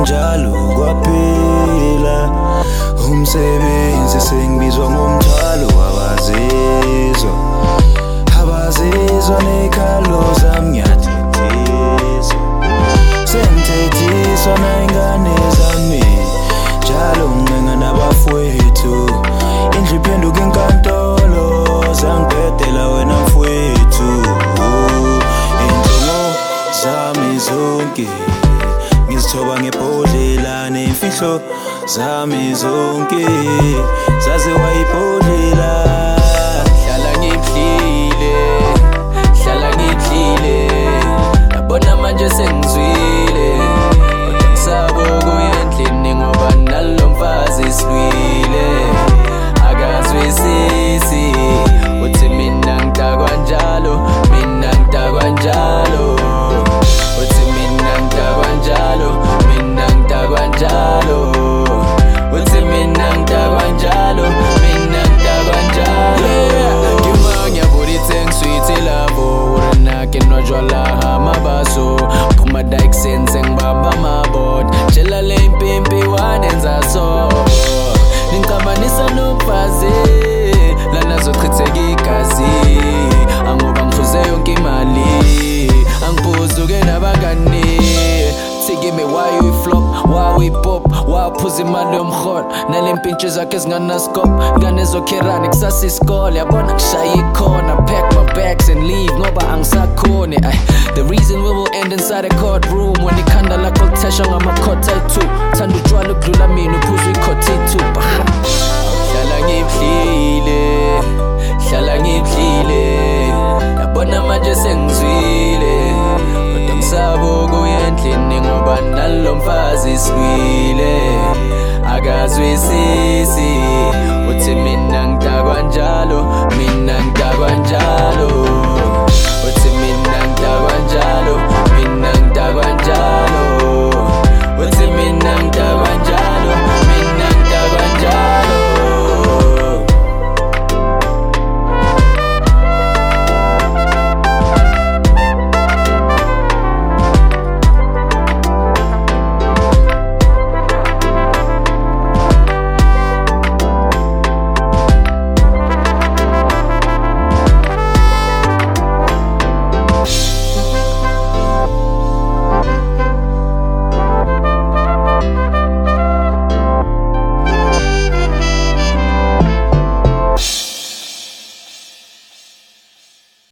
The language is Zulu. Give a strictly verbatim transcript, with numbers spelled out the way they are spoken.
kanjalo kwaphela umsebenzi sengibizwa ngomthwalo abazizwa abazizwa nekhalo zami ngiyathethiswa sengithethiswa nayingane zami njalo ngincenga nabafowethu indlu iphenduka inkantolo zangibhedela wena mfowethu indingo zami zonke ngizithoba ngebhodlela nemfihlo zami zonke zaziwa ibhodlela hlala ngidlile hlala ngidlile yabona manje sengizwile kodwa ngisaba ukuya endlini ngoba nalo mfazi silwile akazwisisi uthi mina ngidakwa njalo mina ngidakwa njalo uthi mina ngidakwa njalo mina ngidakwa njalo uthi mina ngidakwa njalo mina ngidakwa njalo ngimanya buditeng sweet lavo urenake nojwala hamabaso phuma dike sense ngibamba amabot tshela le impimpi wanenza so ninkabanisa nomfazi lana zochitheka igazi angoba ngifuze yonke imali angiphuzuke nabangani Give me why you flop, why we pop, why phuza imali yomholo nalempintshi zakhe ezinganaskop ngane zokherana kusasa isikole yabona kushaya ikhona pack my bags and leave ngoba angisakhoni the reason we will end inside a courtroom when ikhanda lakho lithesha ngamakhotha two thanda utshwala ukudlula mina uphuza ikhotha two hlala ngidlile hlala ngidlile yabona manje sengizwile kodwa ngisaba ukuya endlini ngoba nalo mfazi silwile akazwisisi